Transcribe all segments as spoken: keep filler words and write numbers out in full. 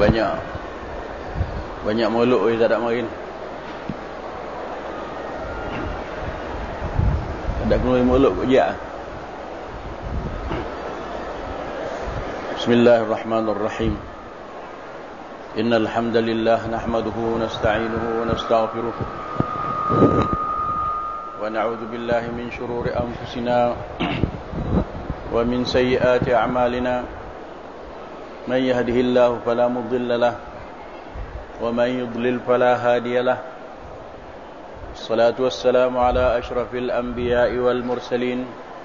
Banyak Banyak mulut oi tak ada marin. Ada keluar mulut kok ya. Bismillahirrahmanirrahim. Innal hamdalillah nahmaduhu wa nasta'inuhu wa nastaghfiruh. Wa na'udzu billahi min shururi anfusina wa min sayyiati a'malina. من يهده الله فلا مضل له ومن يضلل فلا هادي له. الصلاة والسلام على أشرف الأنبياء والمرسلين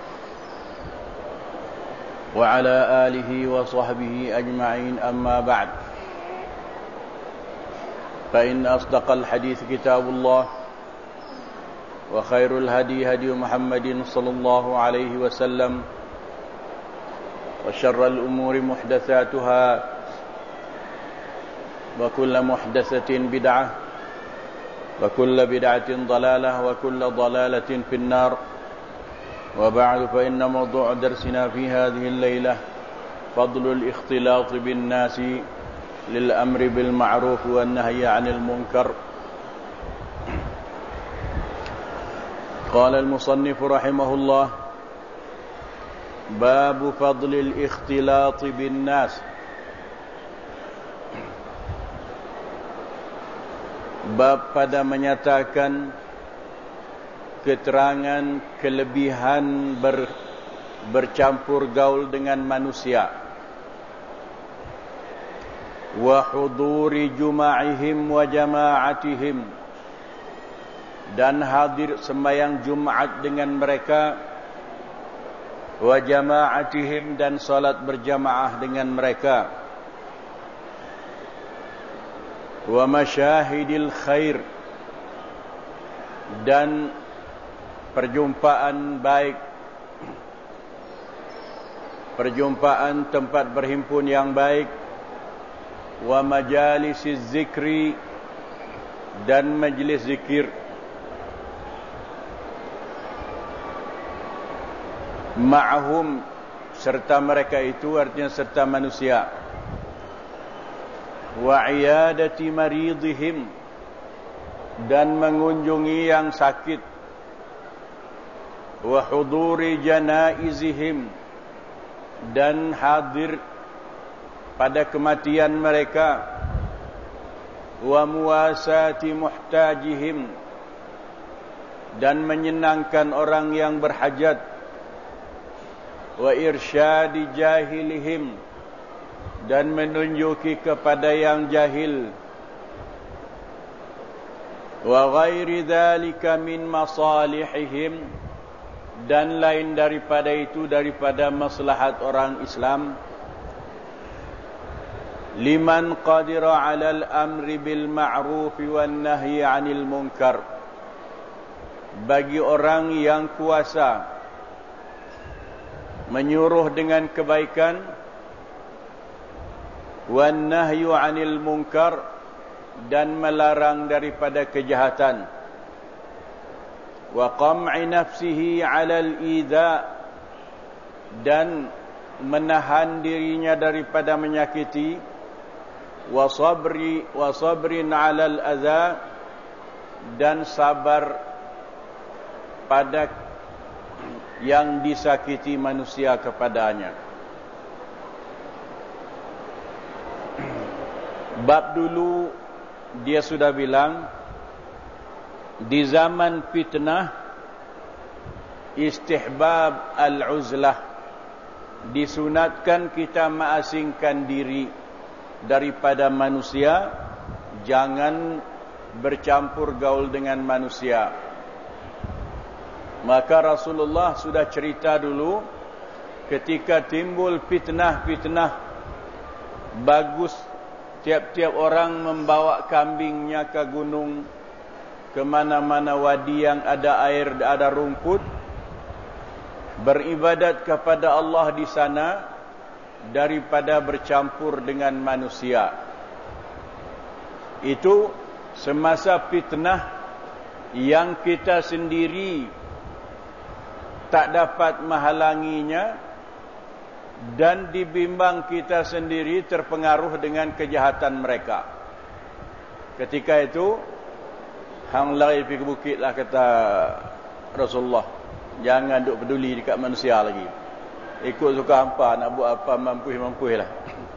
وعلى آله وصحبه أجمعين. أما بعد، فإن أصدق الحديث كتاب الله وخير الهدي هدي محمد صلى الله عليه وسلم وشر الأمور محدثاتها وكل محدثة بدعة وكل بدعة ضلالة وكل ضلالة في النار. وبعد، فإن موضوع درسنا في هذه الليلة فضل الاختلاط بالناس للأمر بالمعروف والنهي عن المنكر. قال المصنف رحمه الله: باب فضل الاختلاط بالناس. Bab pada menyatakan keterangan kelebihan ber, bercampur gaul dengan manusia. Wa huduri juma'ihim wa jama'atihim, dan hadir sembahyang Jumat dengan mereka. Wa jama'atihim, dan salat berjamaah dengan mereka. Wa masyahidil khair, dan perjumpaan baik, perjumpaan tempat berhimpun yang baik. Wa majalisiz zikri, dan majlis zikir. Ma'ahum, serta mereka itu artinya serta manusia. Wa iyadati maridihim, dan mengunjungi yang sakit. Wa huduri janaizihim, dan hadir pada kematian mereka. Wa muwasati muhtajihim, dan menyenangkan orang yang berhajat. Wa irsyadi jahilihim, dan menunjuki kepada yang jahil. Wa ghairi dzalika min masalihihim, dan lain daripada itu daripada maslahat orang Islam. Liman qadira 'alal amri bil ma'ruf wan nahyi 'anil munkar, bagi orang yang kuasa menyuruh dengan kebaikan, wan nahyu 'anil munkar, dan melarang daripada kejahatan. Wa qam'i nafsihi 'alal idza, dan menahan dirinya daripada menyakiti. Wa sabri wa sabrin 'alal adza, dan sabar pada yang disakiti manusia kepadanya. Bab dulu dia sudah bilang, di zaman fitnah istihbab al-uzlah, disunatkan kita mengasingkan diri daripada manusia, jangan bercampur gaul dengan manusia. Maka Rasulullah sudah cerita dulu, ketika timbul fitnah-fitnah, bagus tiap-tiap orang membawa kambingnya ke gunung, ke mana-mana wadi yang ada air, ada rumput, beribadat kepada Allah di sana daripada bercampur dengan manusia. Itu semasa fitnah yang kita sendiri tak dapat menghalanginya, dan dibimbang kita sendiri terpengaruh dengan kejahatan mereka. Ketika itu hang lari pergi ke bukit lah, kata Rasulullah. Jangan duk peduli dekat manusia lagi. Ikut suka hampa, nak buat apa mampu-mampu lah.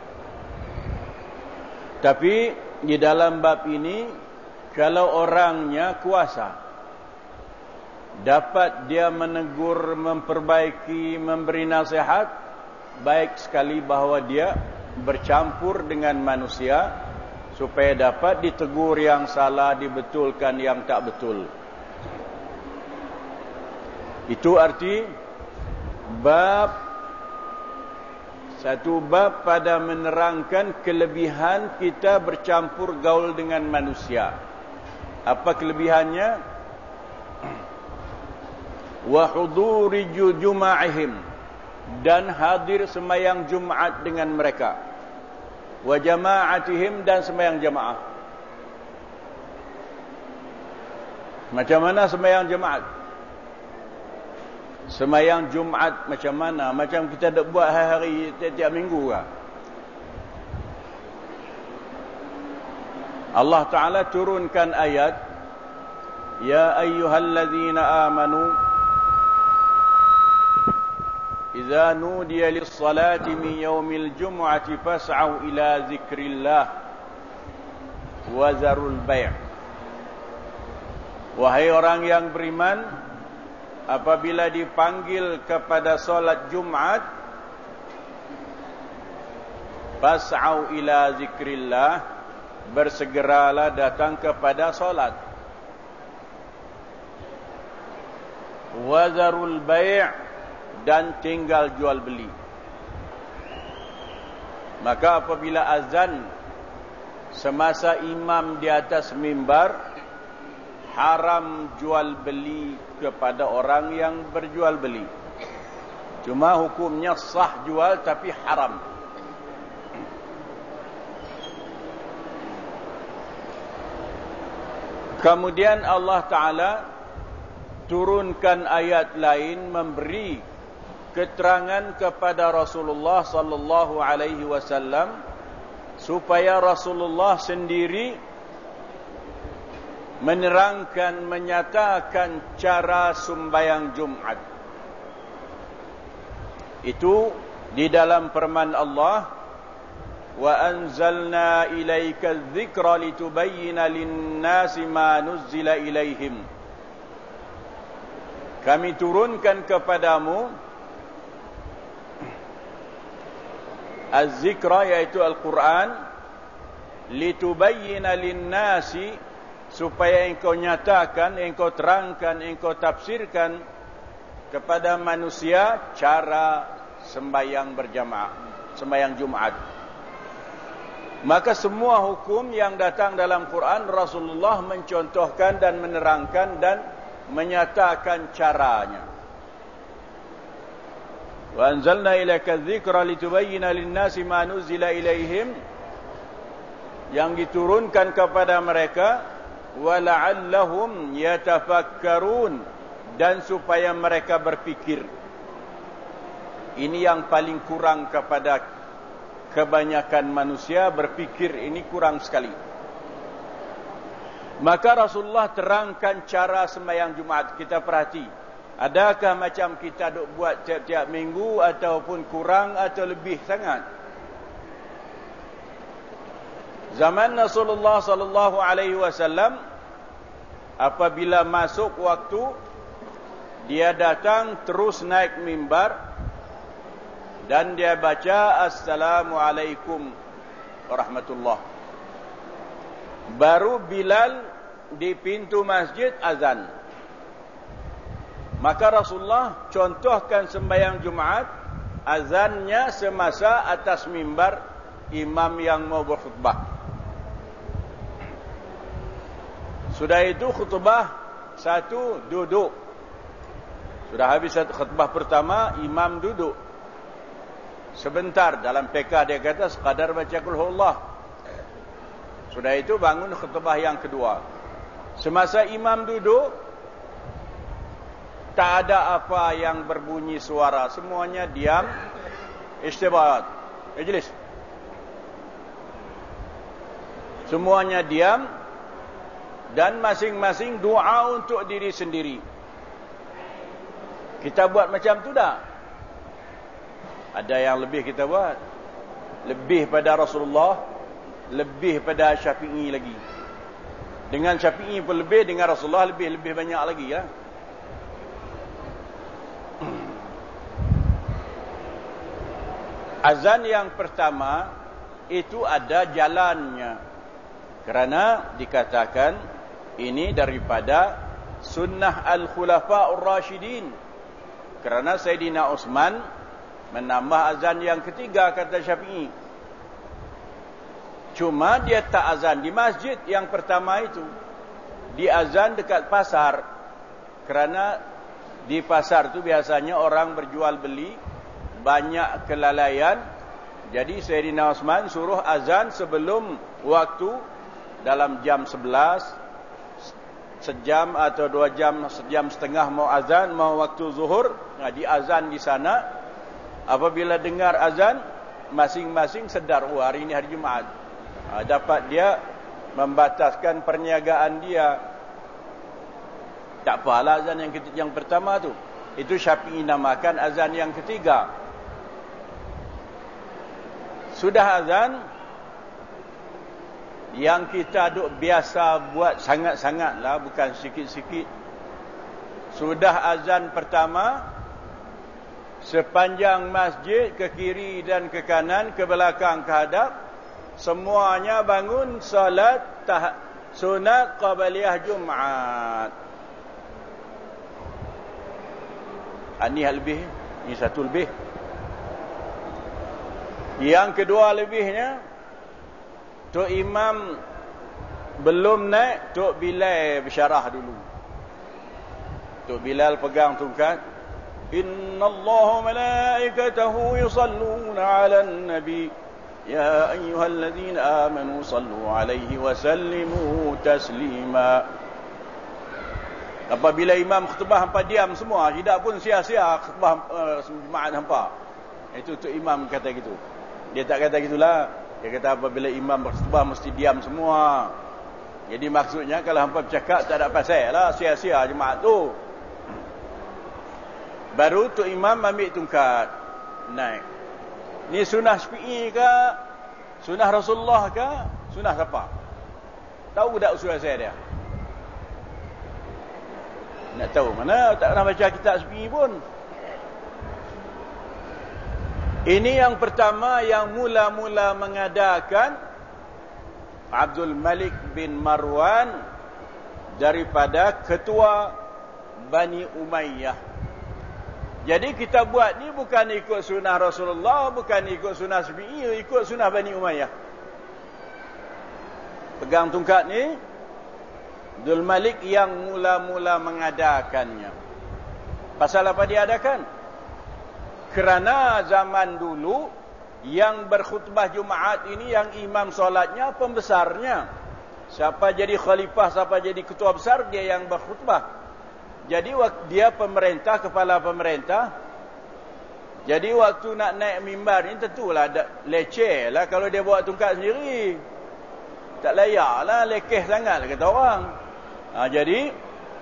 Tapi di dalam bab ini, kalau orangnya kuasa, dapat dia menegur, memperbaiki, memberi nasihat, baik sekali bahawa dia bercampur dengan manusia supaya dapat ditegur yang salah, dibetulkan yang tak betul. Itu arti bab satu bab pada menerangkan kelebihan kita bercampur gaul dengan manusia. Apa kelebihannya? Wa huduri juma'ihim, dan hadir sembahyang Jumaat dengan mereka. Wa jama'atihim, dan sembahyang jamaah. Macam mana sembahyang jamaat? Sembahyang Jumaat macam mana? Macam kita dak buat hari-hari tiap-tiap minggu kah? Allah Ta'ala turunkan ayat, Ya ayyuhalladzina amanu Iza nudiya lis-salati min yawmil jum'ati fas'au ila zikrillah wa zarul bay'. Wahai orang yang beriman, apabila dipanggil kepada solat Jumaat, fas'au ila zikrillah, bersegeralah datang kepada solat. Wa zarul bay', dan tinggal jual beli. Maka apabila azan semasa imam di atas mimbar, haram jual beli kepada orang yang berjual beli. Cuma hukumnya sah jual tapi haram. Kemudian Allah Ta'ala turunkan ayat lain memberi keterangan kepada Rasulullah sallallahu alaihi wasallam supaya Rasulullah sendiri menerangkan, menyatakan cara sembahyang Jumat. Itu di dalam firman Allah, wa anzalna ilaika adh-dhikra litubayyana lin-nasi ma nuzzila ilaihim. Kami turunkan kepadamu az-zikra, yaitu Al-Quran, litubayyana lin-nasi, supaya engkau nyatakan, engkau terangkan, engkau tafsirkan kepada manusia cara sembahyang berjamaah, sembahyang Jumat. Maka semua hukum yang datang dalam Quran, Rasulullah mencontohkan dan menerangkan dan menyatakan caranya. Wa anzalna ilaika adh-dhikra litubayyana lin-nasi ma nuzila ilaihim, yang diturunkan kepada mereka, wa la'allahum yatafakkarun, dan supaya mereka berfikir. Ini yang paling kurang kepada kebanyakan manusia, berfikir ini kurang sekali. Maka Rasulullah terangkan cara sembahyang Jumaat. Kita perhati, adakah macam kita duk buat tiap-tiap minggu, ataupun kurang atau lebih sangat? Zaman Rasulullah sallallahu alaihi wasallam, apabila masuk waktu, dia datang terus naik mimbar dan dia baca Assalamualaikum warahmatullahi. Baru Bilal di pintu masjid azan. Maka Rasulullah contohkan sembahyang Jumaat, azannya semasa atas mimbar imam yang mau berkhutbah. Sudah itu khutbah satu, duduk. Sudah habis satu khutbah pertama, imam duduk sebentar. Dalam P K dia kata sekadar baca qul huwallah. Sudah itu bangun khutbah yang kedua. Semasa imam duduk, tak ada apa yang berbunyi suara, semuanya diam. Istibahat. Ijlis. Semuanya diam dan masing-masing doa untuk diri sendiri. Kita buat macam tu dah. Ada yang lebih kita buat. Lebih pada Rasulullah, lebih pada Syafi'i lagi. Dengan Syafi'i pun lebih, dengan Rasulullah lebih-lebih banyak lagi ya. Azan yang pertama itu ada jalannya. Kerana dikatakan ini daripada sunnah al-khulafa'ur rasyidin. Kerana Sayyidina Utsman menambah azan yang ketiga, kata Syafi'i. Cuma dia tak azan di masjid yang pertama itu. Dia azan dekat pasar. Kerana di pasar tu biasanya orang berjual beli, banyak kelalaian. Jadi Sayyidina Utsman suruh azan sebelum waktu, dalam jam sebelas, sejam atau dua jam, sejam setengah mau azan, mau waktu zuhur. Nah, di azan di sana. Apabila dengar azan, masing-masing sedar, oh hari ini hari Jumaat. Ha, dapat dia membataskan perniagaan dia. Tak apalah azan yang ketiga, yang pertama tu. Itu Syafi'i namakan azan yang ketiga. Sudah azan, yang kita duk biasa buat sangat-sangatlah, bukan sikit-sikit. Sudah azan pertama, sepanjang masjid, ke kiri dan ke kanan, ke belakang, ke hadap, semuanya bangun salat tah- sunat qabliyah Jumaat. Ini hal lebih, ini satu lebih. Yang kedua lebihnya, Tok Imam belum naik, Tok Bilal bersyarah dulu. Tok Bilal pegang tongkat. Inna Allaha malaikatahu yusalluna 'alan nabi ya ayyuhalladzina amanu sallu 'alaihi wa sallimu taslima. Apabila imam khutbah hampa diam semua, tidak pun sia-sia khutbah uh, Jumaat hampa. Itu Tok Imam kata gitu. Dia tak kata gitulah. Dia kata apabila imam berkhutbah mesti diam semua. Jadi maksudnya kalau hampa bercakap tak ada pasal lah, sia-sia Jumaat tu. Baru Tok Imam ambil tongkat, naik. Ni sunnah Syafi'i ke? Sunnah Rasulullah ke? Sunnah siapa? Tahu tak usul saya dia? Nak tahu mana? Tak pernah baca kitab Syafi'i pun. Ini yang pertama yang mula-mula mengadakan Abdul Malik bin Marwan daripada ketua Bani Umayyah. Jadi kita buat ni bukan ikut sunnah Rasulullah, bukan ikut sunnah Syafi'i, ikut sunnah Bani Umayyah. Pegang tongkat ni, Abdul Malik yang mula-mula mengadakannya. Pasal apa dia adakan? Kerana zaman dulu yang berkhutbah Jumaat ini, yang imam solatnya pembesarnya. Siapa jadi khalifah, siapa jadi ketua besar, dia yang berkhutbah. Jadi waktu dia pemerintah, kepala pemerintah. Jadi waktu nak naik mimbar ni tentulah ada leceh lah kalau dia bawa tongkat sendiri. Tak layak lah, lekeh sangat kata orang. Ha, jadi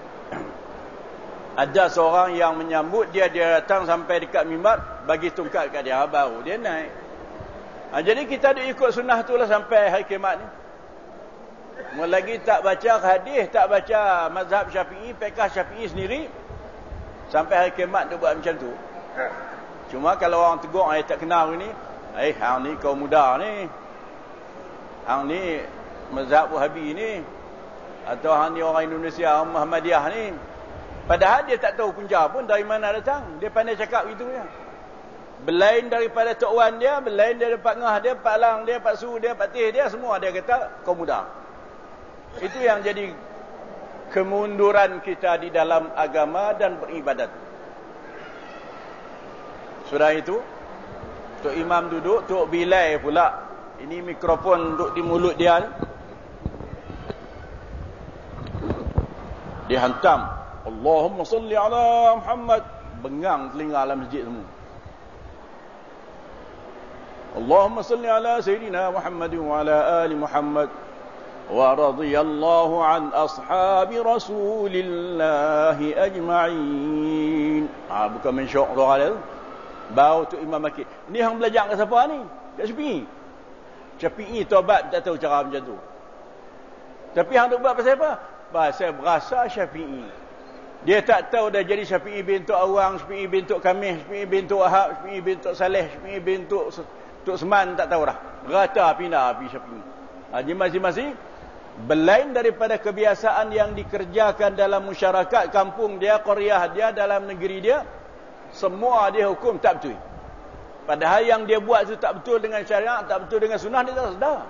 ada seorang yang menyambut dia, dia datang sampai dekat mimbar, bagi tongkat kat dia, baru dia naik. Ha, jadi kita ada ikut sunnah tu lah sampai hari kiamat ni. Lagi tak baca hadis, tak baca mazhab Syafi'i, fiqh Syafi'i sendiri, sampai hari kiamat dia buat macam tu. Cuma kalau orang tegur, eh tak kenal ni, eh hang ni kaum muda ni, hang ni mazhab Wahabi ni, atau hang ni orang Indonesia, orang Muhammadiyah ni. Padahal dia tak tahu punca pun dari mana datang. Dia pandai cakap gitu ya. Belain daripada Tok Wan dia, belain daripada Pak Ngah dia, Pak Lang dia, Pak Su dia, Pak Tih dia, semua dia kata kaum muda. Itu yang jadi kemunduran kita di dalam agama dan beribadat. Sudah itu, Tok Imam duduk, Tok Bilal pula. Ini mikrofon duduk di mulut dia. Dia hantam, Allahumma salli ala Muhammad. Bengang telinga dalam masjid semua. Allahumma salli ala Sayyidina Muhammad wa ala ali Muhammad wa radiyallahu an ashabi Rasulillahi ajma'in. Ah, bukan mensyok doa dia. Bau tu Imam Makki. Ni hang belajar kat siapa ni? Kat Syafi'i. Syafi'i taubat tak tahu cara macam tu. Tapi hang duk buat pasal apa? Pasal berasa Syafi'i. Dia tak tahu dah jadi Syafi'i bintu Awang, Syafi'i bintu Kamih, Syafi'i bintu Ahab, Syafi'i bintu Saleh, Syafi'i bintu Tuk Seman, tak tahu dah. Rata pindah api Syafi'i. Haji masing-masing berlain daripada kebiasaan yang dikerjakan dalam masyarakat kampung dia, qaryah dia, dalam negeri dia, semua dia hukum tak betul. Padahal yang dia buat itu tak betul dengan syariat, tak betul dengan sunnah, dia tak sedar.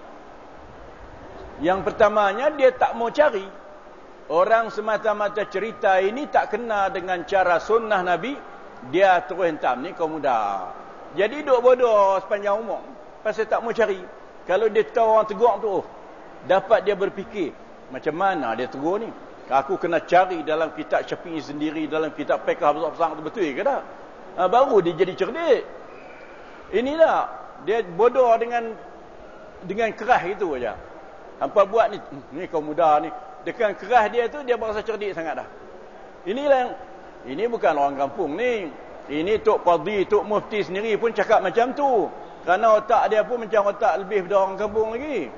Yang pertamanya, dia tak mau cari. Orang semata-mata cerita ini tak kena dengan cara sunnah Nabi, dia terus hentam ni kaum muda. Jadi duk bodoh sepanjang umur, pasal tak mau cari. Kalau dia tahu orang tegur tu, oh, dapat dia berfikir, macam mana dia tegur ni? Aku kena cari dalam kitab Syafi'i sendiri, dalam kitab fiqh besar-besar tu betul ke tak? Ha, baru dia jadi cerdik. Inilah dia bodoh dengan dengan keras itu aja. Hampa buat ni, ni kaum muda ni, dengan keras dia tu dia berasa cerdik sangat dah. Inilah yang, ini bukan orang kampung ni. Ini Tok Qadhi, Tok Mufti sendiri pun cakap macam tu. Kerana otak dia pun macam otak lebih daripada orang kampung lagi.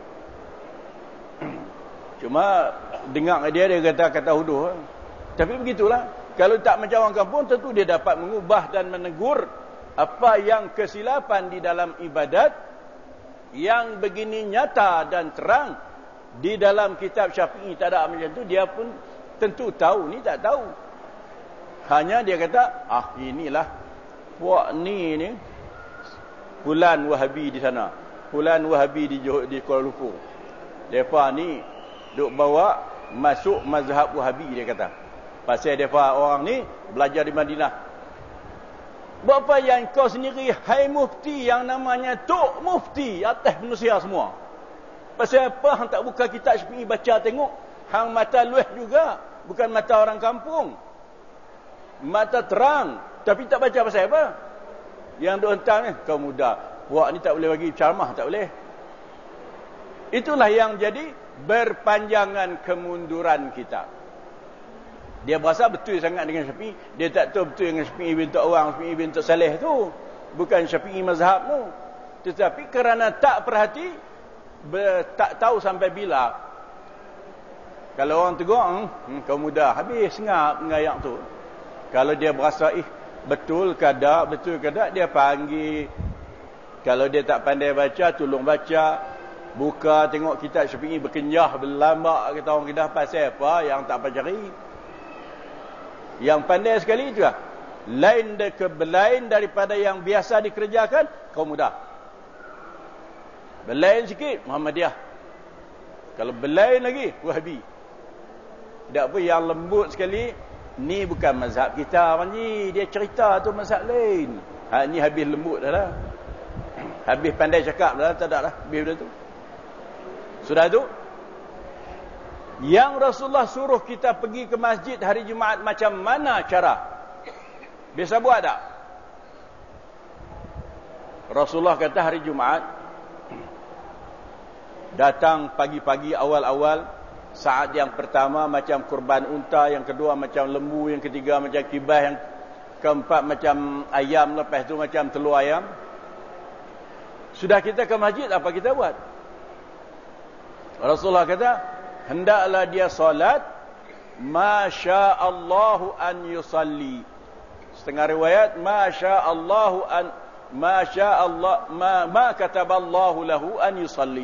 Cuma dengar dia, dia kata kata huduh. Tapi begitulah. Kalau tak macam orang kampung, tentu dia dapat mengubah dan menegur apa yang kesilapan di dalam ibadat yang begini nyata dan terang di dalam kitab Syafi'i tak ada macam tu. Dia pun tentu tahu, ni tak tahu. Hanya dia kata, ah inilah puak ni ni Fulan Wahabi di sana, Fulan Wahabi di di Kuala Lumpur. Depa ni duk bawa masuk mazhab Wahabi, dia kata. Pasal depa orang ni belajar di Madinah. Buat apa yang kau sendiri, hai mufti yang namanya Tok Mufti atas manusia semua? Pasal apa hang tak buka kitab Syafi'i baca tengok? Hang mata lueh juga, bukan mata orang kampung. Mata terang, tapi tak baca pasal apa? Yang duk hentam ni, kau muda. Puak ni tak boleh bagi ceramah, tak boleh. Itulah yang jadi berpanjangan kemunduran kita. Dia berasa betul sangat dengan Syafi'i, dia tak tahu betul dengan Syafi'i bintu Awang, Syafi'i bintu Saleh tu. Bukan Syafi'i mazhab tu. Tetapi kerana tak perhati, ber, tak tahu sampai bila. Kalau orang tegur, hmm, kau muda, habis ngap ngayak tu. Kalau dia berasa, ih, betul ke tak, betul ke tak, dia panggil. Kalau dia tak pandai baca, tolong baca. Buka, tengok kitab Syafi'i, berkenyah, berlambak, kata orang Kedah, pasal apa yang tak apa cari. Yang pandai sekali itu lah. Lain, de, lain daripada yang biasa dikerjakan, kaum muda. Berlain sikit, Muhammadiyah. Kalau berlain lagi, Wahabi. Tak apa, yang lembut sekali, ni bukan mazhab kita, Panji. Dia cerita tu mazhab lain. Ha, ni habis lembut dah lah. Habis pandai cakap dah, tak ada lah. Habis dah tu. Sudah tu. Yang Rasulullah suruh kita pergi ke masjid hari Jumaat, macam mana cara? Biasa buat tak? Rasulullah kata hari Jumaat, datang pagi-pagi awal-awal, saat yang pertama macam kurban unta, yang kedua macam lembu, yang ketiga macam kibas, yang keempat macam ayam, lepas tu macam telur ayam. Sudah kita ke masjid, apa kita buat? Rasulullah kata, hendaklah dia solat masya'allahu an yusalli. Setengah riwayat, masya'allahu an masya'allah ma, ma kataballahu lahu an yusalli.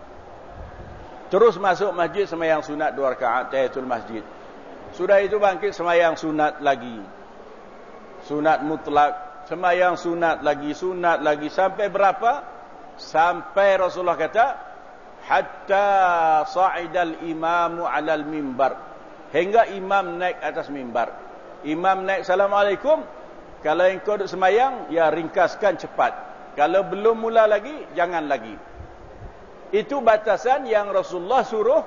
Terus masuk masjid, sembahyang sunat dua rakaat tahiyatul masjid. Sudah itu bangkit, sembahyang sunat lagi. Sunat mutlak, sembahyang sunat lagi, sunat lagi. Sampai berapa? Sampai Rasulullah kata, hatta sa'idal imamu 'alal mimbar. Hingga imam naik atas mimbar. Imam naik, Assalamualaikum. Kalau engkau duduk sembahyang, ya ringkaskan cepat. Kalau belum mula lagi, jangan lagi. Itu batasan yang Rasulullah suruh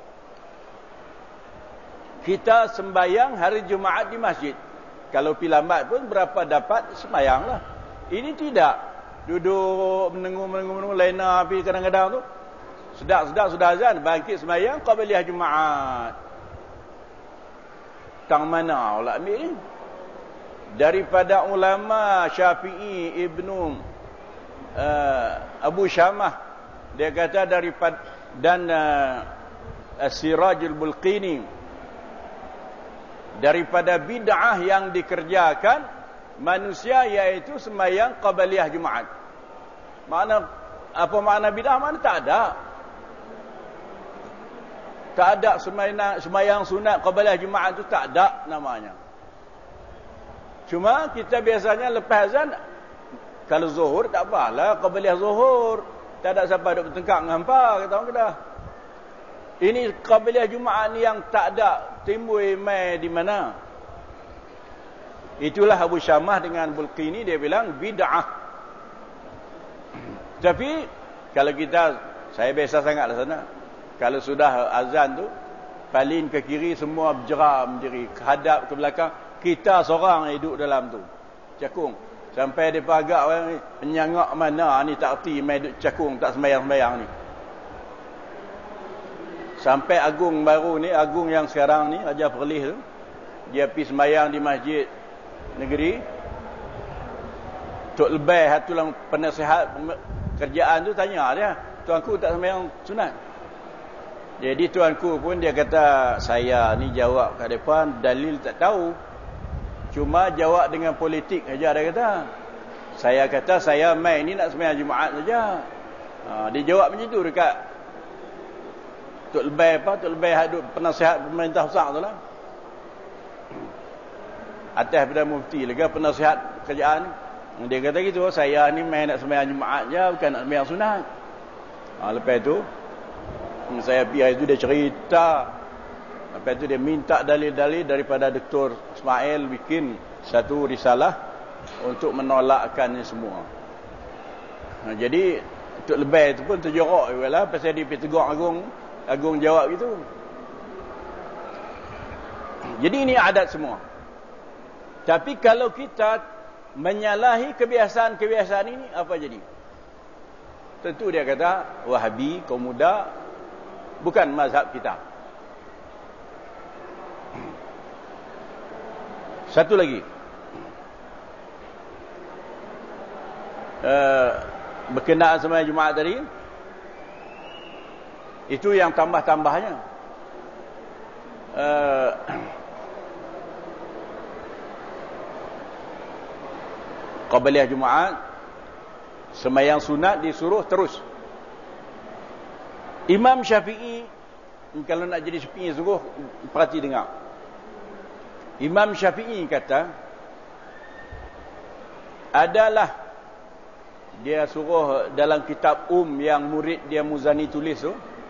kita sembahyang hari Jumaat di masjid. Kalau pi lambat pun berapa dapat sembahyanglah. Ini tidak. Duduk menengung-menengung lena api kadang-kadang tu. Sedap-sedap sudah azan, bangkit sembahyang qabliyah Jumaat. Tang mana Allah ambil ni? Daripada ulama Syafi'i Ibnu uh, Abu Syamah, dia kata daripada dan uh, As-Sirajul Bulqini, daripada bid'ah yang dikerjakan manusia iaitu sembahyang qabliyah Jumaat. Makna apa makna bid'ah? Mana tak ada. Tak ada sembahyang sembahyang sunat qabliyah Jumaat tu, tak ada namanya. Cuma kita biasanya lepas azan, kalau zuhur tak apalah qabliyah zuhur. Tak ada siapa duk bertengkar dengan hangpa, kata orang Kedah. Ini qabliyah Jumaat ni yang tak ada timbul mai di mana. Itulah Abu Syamah dengan Bulqini, dia bilang bid'ah. Tapi kalau kita, saya biasa sangatlah sana. Kalau sudah azan tu, paling ke kiri semua berjeram diri, hadap ke belakang, kita seorang duduk dalam tu. Cakung. Sampai dia agak orang ni, penyangak mana ni tak erti mai duduk cakung tak sembayang-sembayang ni. Sampai agung baru ni, agung yang sekarang ni, Raja Perlis tu, dia pergi sembayang di masjid negeri. Tok Lebay hatu lang penasihat kerjaan tu tanya dia, tuanku tak sembayang sunat. Jadi tuanku pun dia kata, saya ni jawab kat depan dalil tak tahu. Cuma jawab dengan politik saja, dia kata. Saya kata saya mai ni nak sembahyang Jumaat saja. Ha, dia jawab macam tu dekat Tok Lebay apa? Tok Lebay hadut penasihat pemerintah besar tu lah. Atas Perdana Mufti lega penasihat kerjaan. Dia kata gitu, saya ni mai nak sembahyang Jumaat je, bukan nak sembahyang sunat. Ha, lepas tu saya pergi hari tu, dia cerita. Lepas tu dia minta dalil-dalil daripada Doktor Ismail bikin satu risalah untuk menolakkan ni semua. Ha, jadi Tok Lebay tu pun terjorok juga lah, pasal dia pergi tegur agung, agung jawab gitu. Jadi ini adat semua. Tapi kalau kita menyalahi kebiasaan-kebiasaan ini, apa jadi? Tentu dia kata Wahabi, kaum muda, bukan mazhab kita. Satu lagi, uh, berkenaan sembahyang Jumaat tadi, itu yang tambah-tambahnya. Uh, qabliyah Jumaat, sembahyang sunat disuruh terus. Imam Syafi'i, kalau nak jadi Syafi'i sungguh, perhati dengar. Imam Syafi'i kata, adalah dia suruh dalam kitab Um yang murid dia Muzani tulis tu,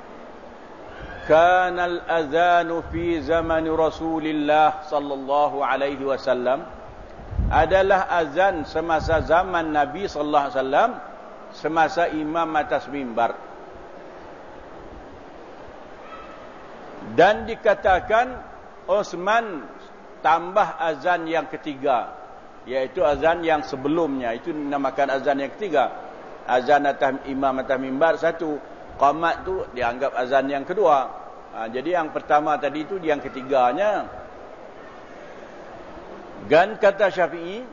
kanal azanu fi zaman Rasulillah sallallahu alaihi wasallam, adalah azan semasa zaman Nabi sallallahu alaihi wasallam, semasa imam atas mimbar. Dan dikatakan Osman tambah azan yang ketiga, iaitu azan yang sebelumnya, itu dinamakan azan yang ketiga. Azan atas imam atas mimbar satu, qamat tu dianggap azan yang kedua. Ha, jadi yang pertama tadi tu yang ketiganya. Dan kata Syafi'i,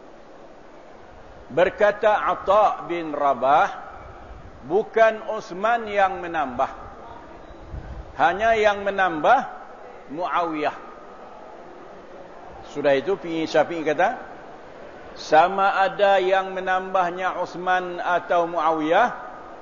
berkata Atha bin Rabah, bukan Osman yang menambah, hanya yang menambah Muawiyah. Sudah itu Syafi'i kata, sama ada yang menambahnya Osman atau Muawiyah,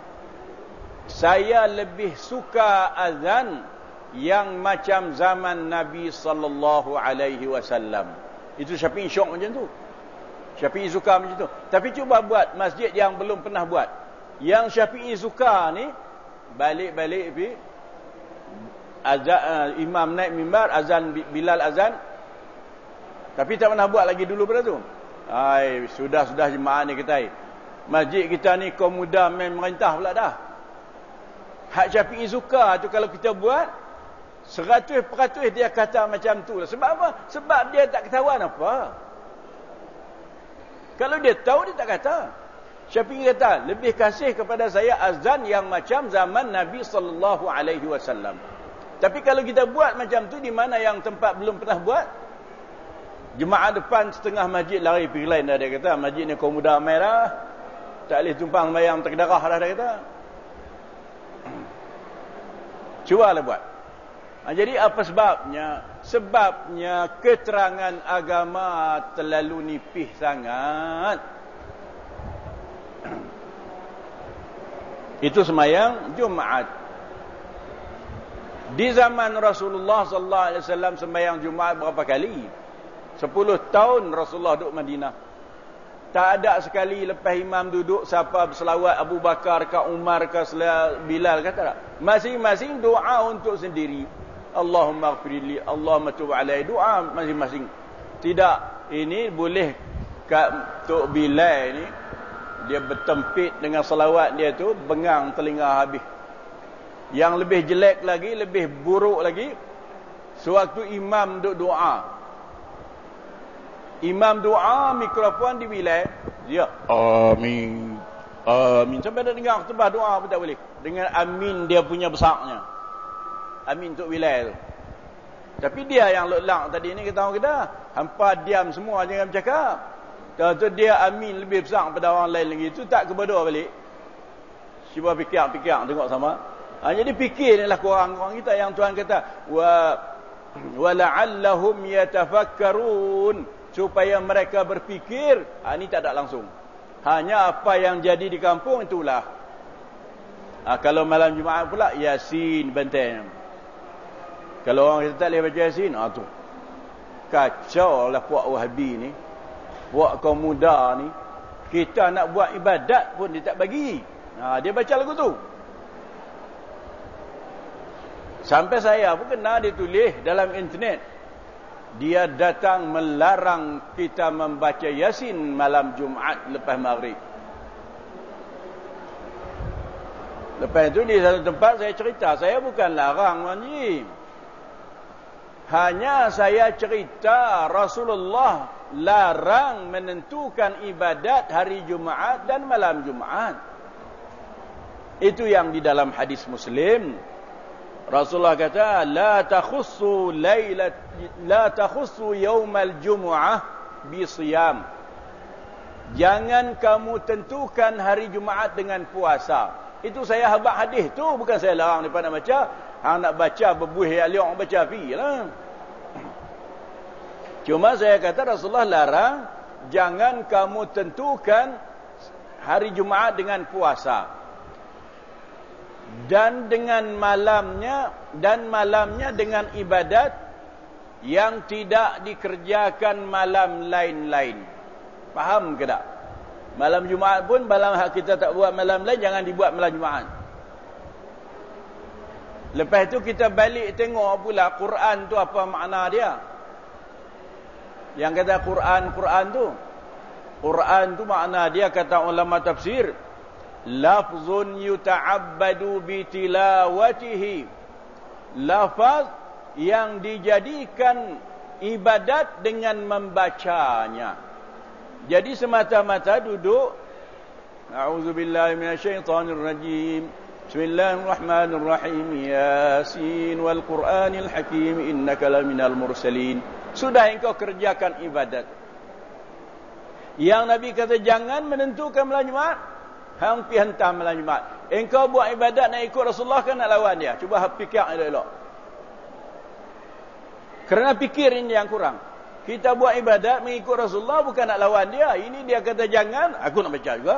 saya lebih suka azan yang macam zaman Nabi sallallahu alaihi wasallam. Itu Syafi'i syok macam tu. Syafi'i suka macam tu. Tapi cuba buat masjid yang belum pernah buat. Yang Syafi'i suka ni, balik-balik pergi azan, uh, imam naik mimbar, azan Bilal azan. Tapi tak pernah buat lagi dulu pada tu. Ai, sudah-sudah jemaah ni kata, masjid kita ni kaum muda main merintah pula dah. Hak Syafi'i suka tu kalau kita buat, seratus peratus dia kata macam tu. Sebab apa? Sebab dia tak ketahuan apa. Kalau dia tahu, dia tak kata. Syafi'i kata, lebih kasih kepada saya azan yang macam zaman Nabi sallallahu alaihi wasallam. Tapi kalau kita buat macam tu, di mana yang tempat belum pernah buat? Jemaah depan setengah masjid lari pergi lain dah, dia kata. Masjid ni kaum muda ramai dah. Tak boleh tumpang sembahyang terkedarah dah, dia kata. Cubalah buat. Ha, jadi apa sebabnya? Sebabnya keterangan agama terlalu nipis sangat. Itu sembahyang Jumaat. Di zaman Rasulullah sallallahu alaihi wasallam sembahyang Jumaat berapa kali? Sepuluh tahun Rasulullah duduk Madinah. Tak ada sekali lepas imam duduk siapa berselawat, Abu Bakar ke Umar ke Bilal, kata tak? Masing-masing doa untuk sendiri. Allahumma ighfirli, Allahumma tub alai, doa masing-masing. Tidak, ini boleh kat Tok Bilal ni, dia bertempit dengan selawat dia tu, bengang telinga habis. Yang lebih jelek lagi, lebih buruk lagi, sewaktu imam duk doa, imam doa, mikrofon dibilai, dia amin, amin, sampai dah dengar khutbah doa pun tak boleh. Dengan amin dia punya besarnya, amin untuk bilai tu. Tapi dia yang lelak tadi ni, kita tahu kita hampa diam semua, jangan bercakap. Kalau tu dia amin lebih besar pada orang lain lagi, tu tak kebodoh balik. Cuba fikir-fikir tengok sama. Ha, jadi fikir ni lah korang-korang kita yang Tuhan kata wa wala'allahum yatafakkarun, supaya mereka berfikir. Ha, ni tak ada langsung. Hanya apa yang jadi di kampung itulah. Ha, kalau malam Jumaat pula Yasin benteng. Kalau orang kita tak boleh baca Yasin, ha tu. Kacau lah puak Wahabi ni. Puak kaum muda ni. Kita nak buat ibadat pun dia tak bagi. Ha, dia baca lagu tu. Sampai saya pun kena ditulis dalam internet. Dia datang melarang kita membaca Yasin malam Jumaat lepas maghrib. Lepas itu di satu tempat saya cerita, saya bukan larang manji. Hanya saya cerita Rasulullah larang menentukan ibadat hari Jumaat dan malam Jumaat. Itu yang di dalam hadis Muslim. Rasulullah kata, la takhussu lailat la takhussu yaumal jumu'ah bi siyam. Jangan kamu tentukan hari Jumaat dengan puasa. Itu saya habaq hadis tu, bukan saya larang depa nak baca. Hang nak baca berbuih aliok baca filah. Cuma saya kata Rasulullah larang, jangan kamu tentukan hari Jumaat dengan puasa. Dan dengan malamnya dan malamnya dengan ibadat yang tidak dikerjakan malam lain-lain. Faham ke tak? Malam Jumaat pun malam hak kita tak buat malam lain, jangan dibuat malam Jumaat. Lepas tu kita balik tengok pula Quran tu apa makna dia. Yang kata Quran Quran tu, Quran tu makna dia kata ulama tafsir, lafzun yuta'abbadu bitilawatihi, lafaz yang dijadikan ibadat dengan membacanya. Jadi semata-mata duduk, a'udzubillahi minasyaitonirrajim, bismillahirrahmanirrahim, yasin wal qur'anil hakim, innaka laminal mursalin. Sudah engkau kerjakan ibadat. Yang Nabi kata jangan menentukan malam Jumaat, hang pi hantar malam Jumaat. Engkau buat ibadat nak ikut Rasulullah kan nak lawan dia? Cuba fikir elok-elok. Kerana fikir ini yang kurang. Kita buat ibadat mengikut Rasulullah bukan nak lawan dia. Ini dia kata jangan, aku nak baca juga.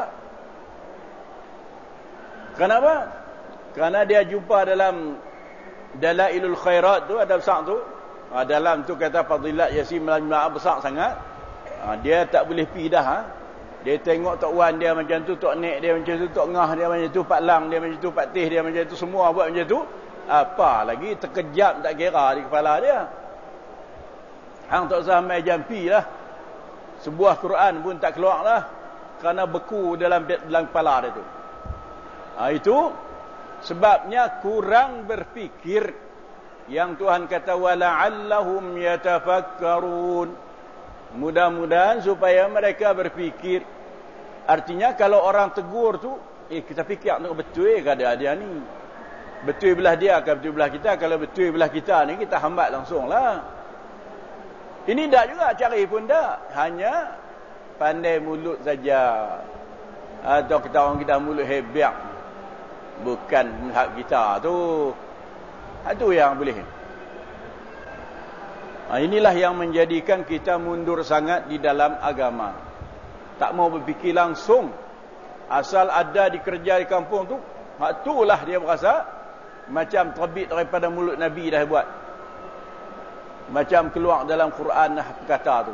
Kenapa? Kerana dia jumpa dalam Dalailul Khairat tu, ada besar tu. Ha, dalam tu kata fadilat Yasin malam Jumaat besar sangat. Ha, dia tak boleh pi dah. Ha? Dia tengok Tok Wan dia macam tu, Tok Nek dia macam tu, Tok Ngah dia macam tu, Pak Lang dia macam tu, Pak Teh dia macam tu, semua buat macam tu. Apa lagi terkejap tak kira di kepala dia. Hang tak usah mai jampi lah. Sebuah Quran pun tak keluar lah. Kerana beku dalam dalam kepala dia tu. Ha, itu sebabnya kurang berfikir. Yang Tuhan kata wala'allahum yatafakkarun. Mudah-mudahan supaya mereka berfikir. Artinya kalau orang tegur tu, eh kita fikir nak betul eh keadaan dia ni. Betul belah dia ke betul belah kita? Kalau betul belah kita ni, kita hambat langsung lah. Ini tak juga, cari pun tak. Hanya pandai mulut saja. Atau kita orang kita mulut hebat. Bukan hak kita tu. Itu yang boleh. Nah, inilah yang menjadikan kita mundur sangat di dalam agama. Tak mau berfikir langsung. Asal ada dikerja di kampung tu, hak itulah dia berasa macam terbit daripada mulut Nabi dah buat. Macam keluar dalam Quran dah kata tu.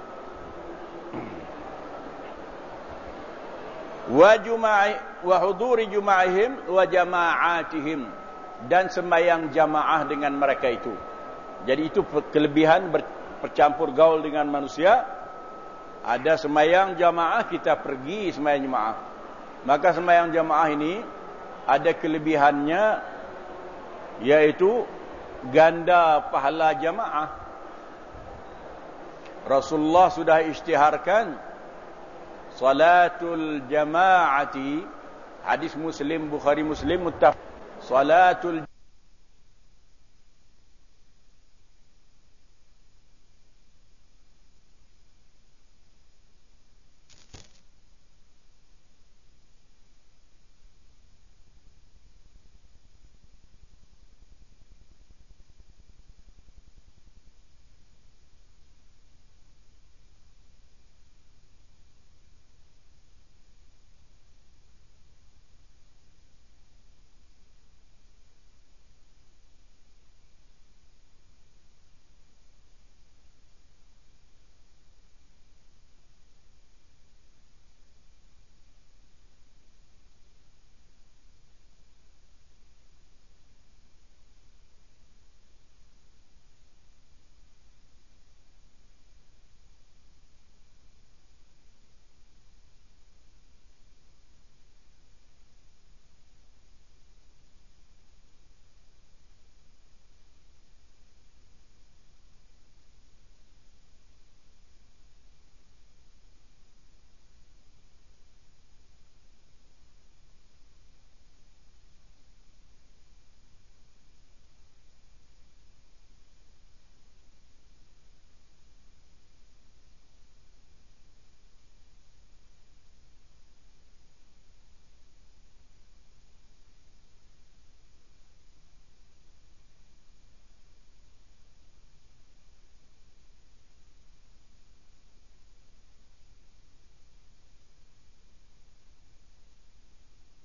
Wa juma'i wa huduri juma'ihim wa jama'atihim, dan sembahyang jamaah dengan mereka itu. Jadi itu kelebihan bercampur gaul dengan manusia. Ada sembahyang jamaah, kita pergi sembahyang jamaah. Maka sembahyang jamaah ini ada kelebihannya, yaitu ganda pahala jamaah. Rasulullah sudah isytiharkan salatul jamaati, hadis Muslim, Bukhari Muslim muttafaq, salatul